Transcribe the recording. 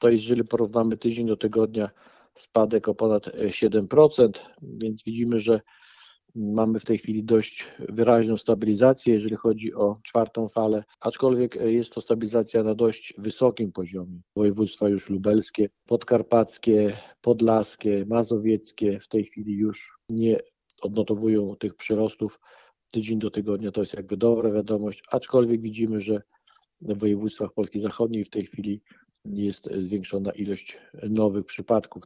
to jeżeli porównamy tydzień do tygodnia, spadek o ponad 7%, więc widzimy, że mamy w tej chwili dość wyraźną stabilizację, jeżeli chodzi o czwartą falę, aczkolwiek jest to stabilizacja na dość wysokim poziomie. Województwa już lubelskie, podkarpackie, podlaskie, mazowieckie w tej chwili już nie odnotowują tych przyrostów tydzień do tygodnia. To jest jakby dobra wiadomość, aczkolwiek widzimy, że w województwach Polski Zachodniej w tej chwili jest zwiększona ilość nowych przypadków.